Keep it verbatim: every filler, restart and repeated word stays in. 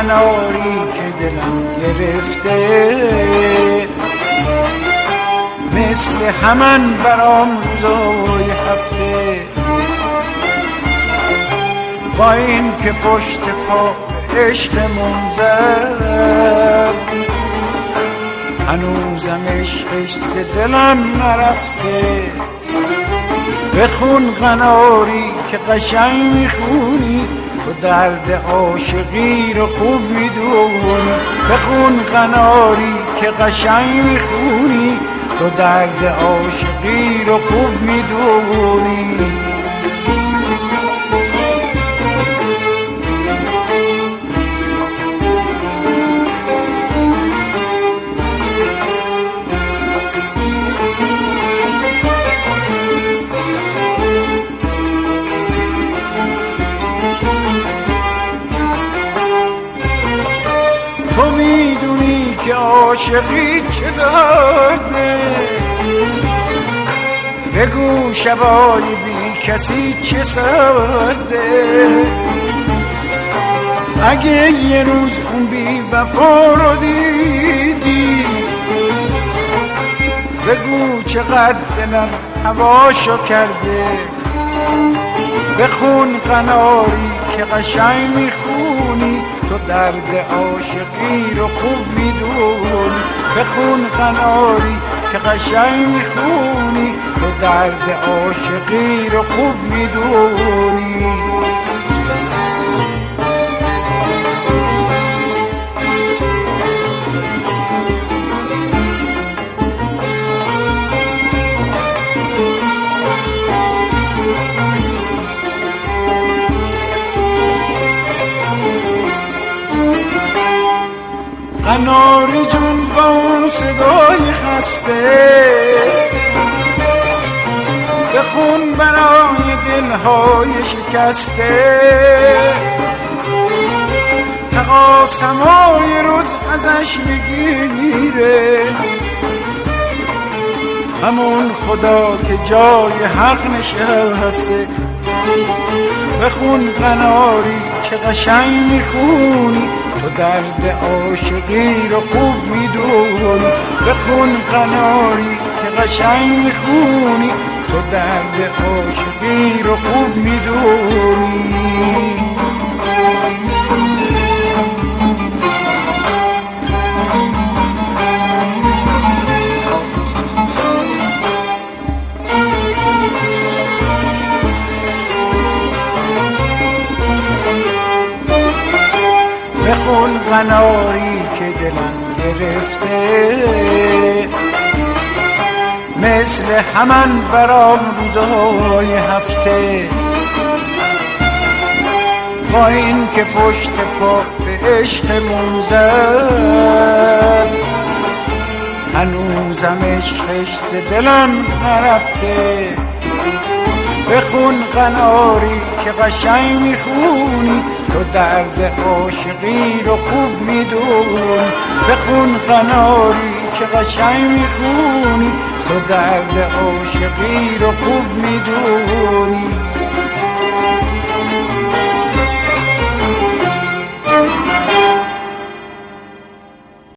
قناری که دلم گرفته، مثل همان برام روزای هفته. با این که پشت پا عشقمون زد، هنوزم عشقش به دلم نرفته. بخون قناری که قشنگ میخونی، تو درد عاشقی رو خوب میدونی. بخون قناری که قشنگ میخونی، تو درد عاشقی رو خوب میدونی. تو میدونی که عاشقی چه درده، بگو شبای بی کسی چه سرده. اگه یه روز اون بی وفا رو دیدی، بگو چقدر دلم هواشو کرده. بخون قناری که قشنگ میخونی، تو درد عاشقی رو خوب میدونی. بخون قناری که قشنگ میخونی، تو درد عاشقی رو خوب میدونی. قناری جون با اون صدای خسته، بخون برای دلهای شکسته. تقاسمای روز ازش بگیره، همون خدا که جای حق نشسته. بخون قناری که قشنگ میخونی، تو درد عاشقی رو خوب میدونی. بخون قناری که قشنگ میخونی، تو درد عاشقی رو خوب میدونی. بخون قناری که دلم گرفته، مثل همان برام روزهای هفته. با این که پشت پا به عشقمون زد، هنوزم عشقش ز دلم نرفته. بخون قناری که قشنگ میخونی، تو درد عاشقی رو خوب میدونی. بخون قناری که قشنگ میخونی، تو درد عاشقی رو خوب میدونی.